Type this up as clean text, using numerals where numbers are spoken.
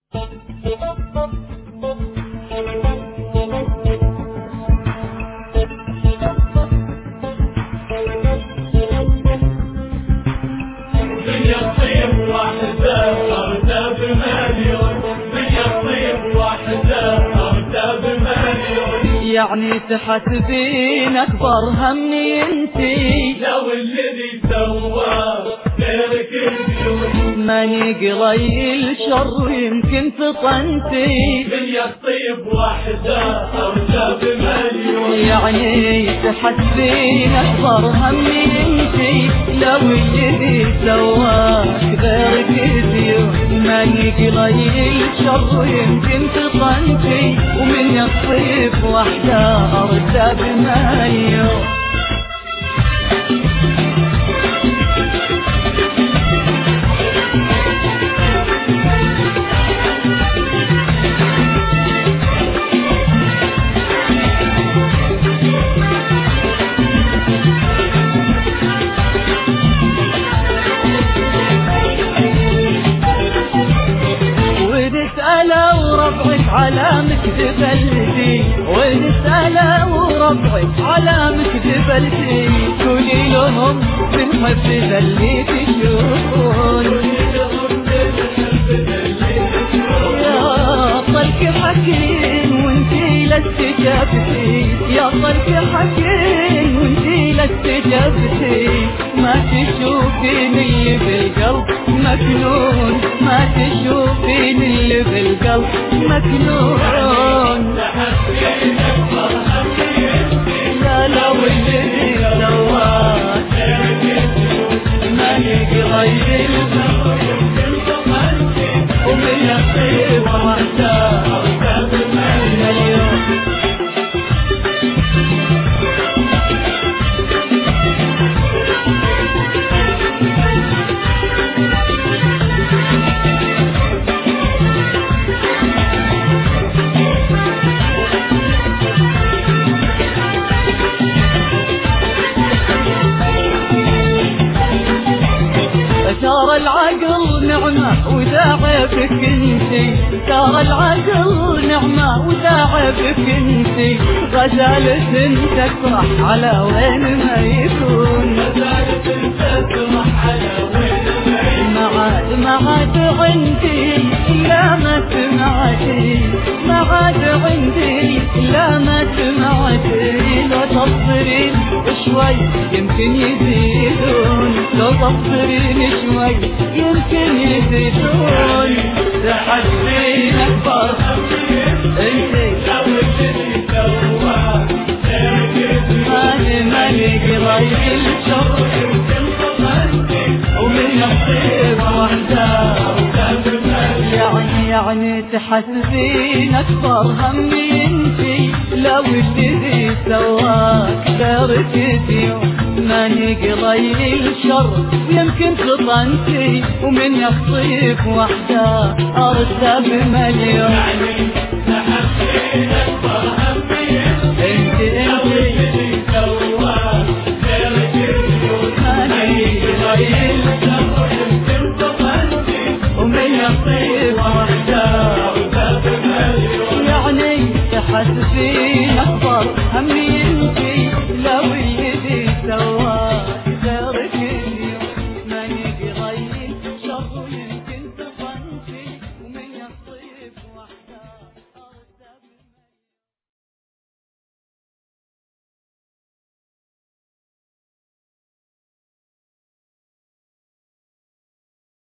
يعني تحسبين اكبر همي انتي لو الذي سواه غيرك اليوم ماني قليل شر يمكن فطنتي من يطيب واحدة أرجى بمليون. يعني تحسبين اكبر همي انتي لو الذي سواك غيرك اليوم ماني قليل شر يمكن فطنتي ومن يطيب واحدة أرجى بمليون. على مكتب الدي ونسأله وربعك على مكتب الدي قولي لهم بنحب اللي تشوفون يا طلق حكيم وانتي لست جابتي يا طلق حكيم وانتي لست جابتي ما تشوفين اللي بالقلب مكنون ما تشوفين اللي بالقلب مكنون. لا لو اللي سواك ماني قريب ومن يطيب وحده مليون. ترى العقل نعمة وذا عيبك انتي ترى العقل نعمة وذا عيبك انتي غزالة تسرح على وين ما يكون غزالة تسرح على وين ما عاد عندي لا ما سمعتي ما عاد عندي لا ما سمعتي لو تصبرين شوي يمكن يزيدون لو تصبرين شوي يمكن يزيدون. تحسين اكبر انتي لو الذي سواه غيرك اليوم ماني قريب الشر يمكن فطنتي ومن يطيب وحده يعني تحسبين اكبر همي انتي لو الذي سواك غيرك اليوم ماني قليل شر يمكن فطنتي ومن يخطيب وحده ارسى بمليون. يعني تحسين أكبر همي انتي لو الذي سواه غيرك اليوم ماني قليل شر يمكن فطنتي ومن يخطيب وحده أرجى بمليون. يعني تحسبين